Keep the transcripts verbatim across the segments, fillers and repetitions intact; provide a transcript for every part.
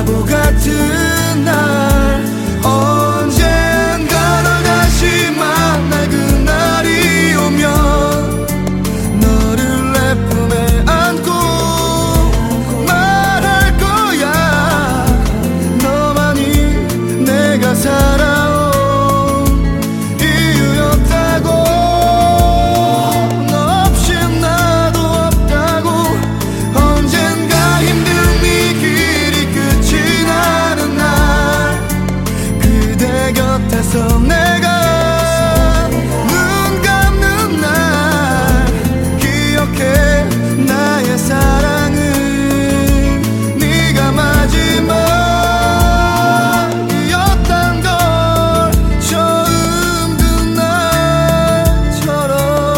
바보 같은 날 언젠가 널 다시 만날 그날이 오면 너를 내 품에 안고 말할 거야. 너만이 내가 살아온 이유였다고. 너 없인 나도 없다고. 언젠가 힘든 이 길이 끝이 나는 날 그대 곁에서 내가 눈 감는 날 기억해. 나의 사랑은 네가 마지막이었단 걸 처음 든 날처럼.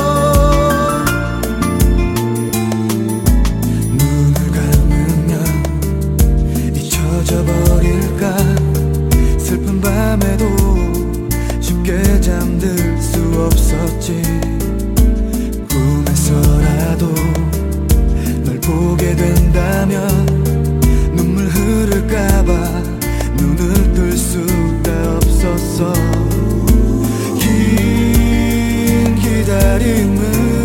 눈을 감으면 잊혀져 버릴까. 슬픈 밤에도 쉽게 잠들 수 없었지. 꿈에서라도 널 보게 된다면 눈물 흐를까봐 눈을 뜰 수가 없었어. 긴 기다림은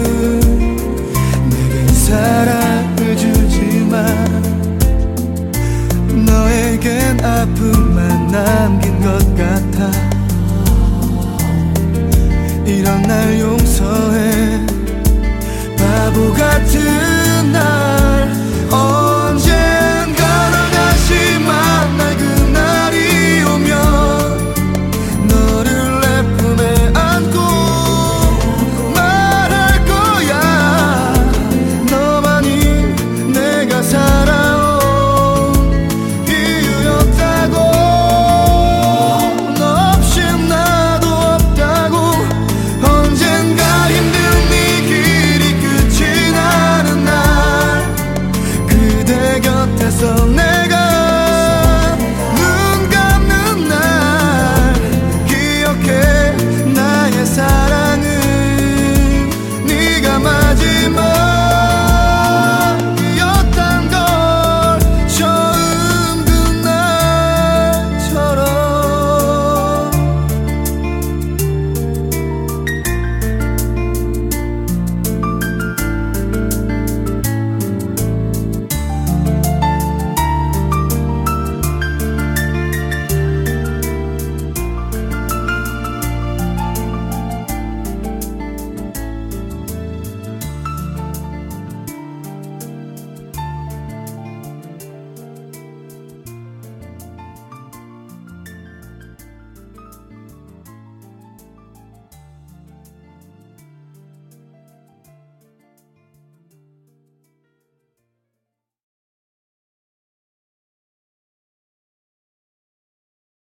내겐 사랑을 주지만 너에겐 아픔만 남긴 것 같아. 이런 날 용서해. 바보 같은 날